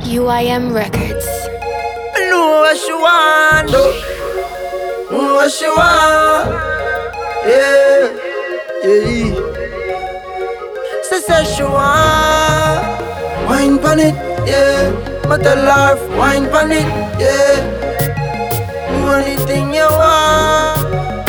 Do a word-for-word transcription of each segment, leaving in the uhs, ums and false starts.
U I M Records. I know what she want, though. Know what she want. Yeah, yeah. She says she want wine pon it, yeah. But tell her wine pon it, yeah. Do anything you want,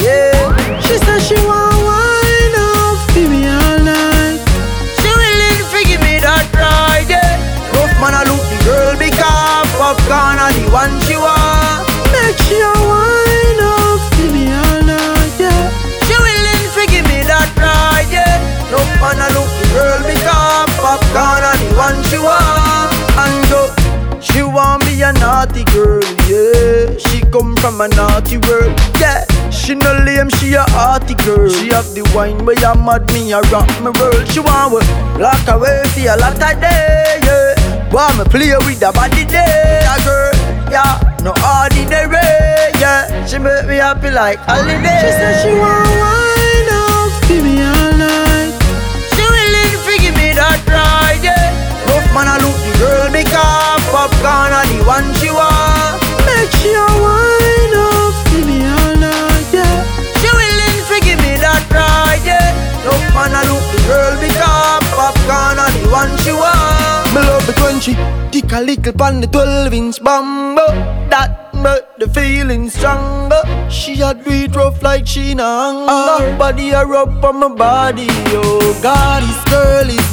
yeah. She says she want wine off for me all night. She willing to give me that ride, yeah. Rough man a look the girl because popcorn are the one she want. Make sure wine off for me all night, yeah. She willing to give me that ride, yeah. Rough man a look the girl because popcorn are the one she want. And go, she want be a naughty girl, yeah. She come from a naughty world, yeah. She no lame, she a hearty girl. She have the wine where you mad me, a rock me world. She want we lock away for a lot of day, yeah. Want me play with the body day, a girl, yeah. No ordinary, yeah. She make me happy like holiday. She said she want wine off for me all night. She willing to give me that ride, yeah. Rough man a look the girl because popcorn are the one she want. Make sure wine off for me all night, yeah. She willing to give me that ride, yeah. Rough man a look the girl because popcorn are the one she want. Me love it when she tick a little pon the twelve inch bambo. That make the feeling stronger. She a do it rough like she na hunger. Her body a rub on my body, oh God, this girl is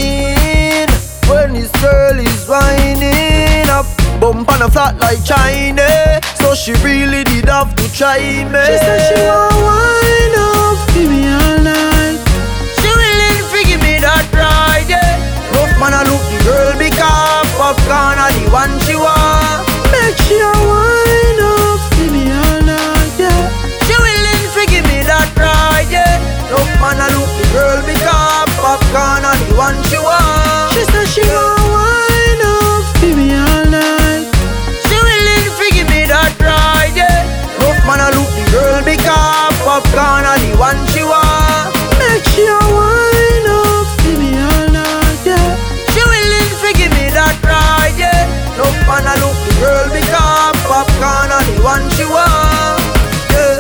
mine. When this girl is whining up, bump on a flat like China. So she really did have to try me. She said she want wine up for me all night. She willing to give me that ride, yeah. Rough man a look the girl because popcorn are the one she want. Make sure wine up for me all night, yeah. She willing to give me that ride, yeah. Rough man a look the girl because popcorn are the one she want. She said she want wine up for me all night. She willing to give me that ride, yeah. Rough man a look the girl because popcorn are the one she want. Make sure wine up for me all night, yeah. She willing to give me that ride, yeah. Rough man a look the girl because popcorn are the one she want, yeah.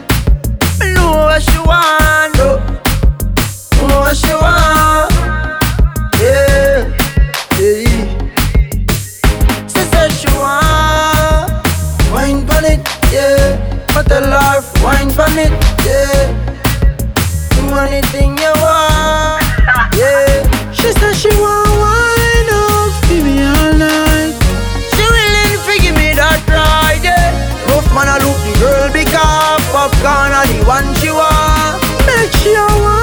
I know what she want, though. Know what she want, yeah, yeah. She said she want wine pon it, yeah. But tell her wine pon it, yeah. Do anything you want, yeah. She said she want wine off for me all night. She willing to give me that ride, yeah. Rough man a look the girl because popcorn are the one she want. Make sure